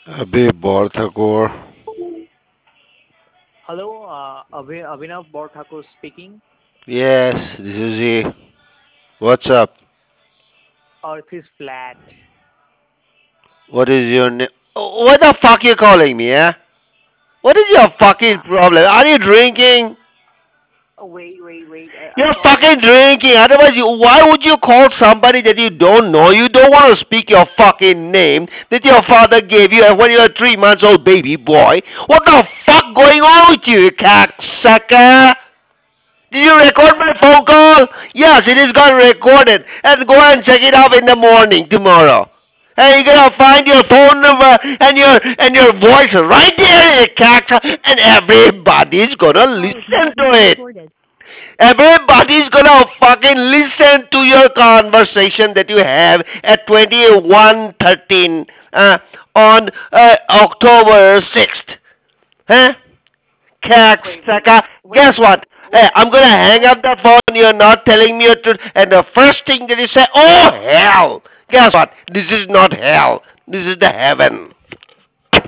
अबे बोर था कोर. Hello, Abhinav Bor Thakur speaking. Yes, this is he. What's up? Earth is flat. What is your name? What the fuck you calling me, eh? What is your fucking Uh, problem? Are you drinking? wait. You're Sorry. fucking drinking. Otherwise, why would you call somebody that you don't know? You don't want to speak your fucking name that your father gave you when you were 3 months old baby boy. What the fuck going on with you, cocksucker? Did you record my phone call? Yes, it is got recorded. And go and check it out in the morning tomorrow. And you're gonna find your phone number and your voice right there, you cocksucker, and everybody's gonna listen to it. Everybody's gonna fucking listen to your conversation that you have at 21:13 on October 6th. Huh? Wait. Cocksucker. Guess what? Hey, I'm gonna hang What? up the phone. You're not telling me the truth. And the first thing that you say, oh hell. Guess what? This is not hell. This is the heaven.